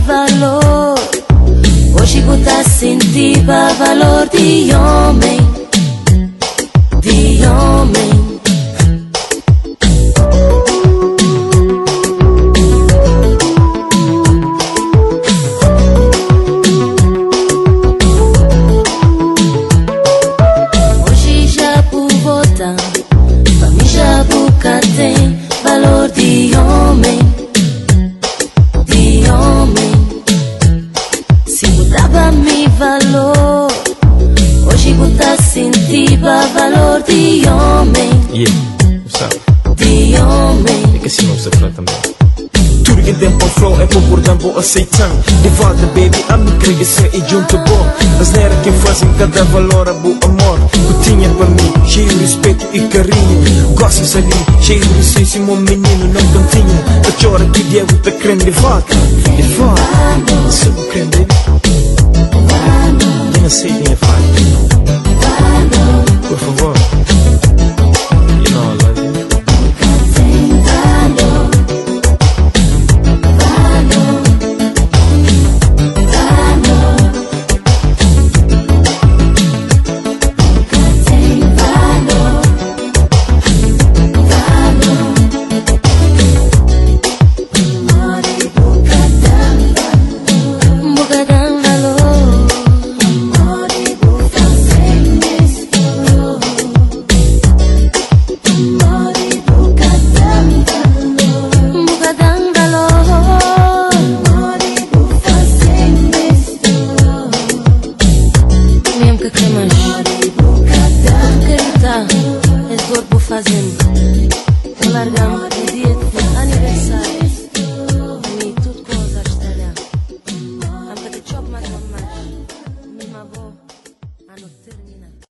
valor. Hoje botar sentir o valor de homem, de homem. Hoje já por voltar, pra mim já boca tem valor de homem, de homem. Se mudava me valor, hoje botar sentir o valor de homem, sabe? De homem. É que assim não se fala também. Tudo que dem para flow é concordando, vou aceitando. De volta, baby, a me querer ser e junto bom. As nera que fazem cada valor a bom amor. Que tinha para mim, cheio de respeito e carinho. Gostas ali, cheio de licença, meu menino, não cantinho. A chora que Diego tá querendo de volta. De volta, se não querendo, baby. Eu não sei nem a falha. Por favor. You know I love you. Fazendo, largamos no dia de aniversário. E tudo com os a estalhar. A bocadinho de chope, mais.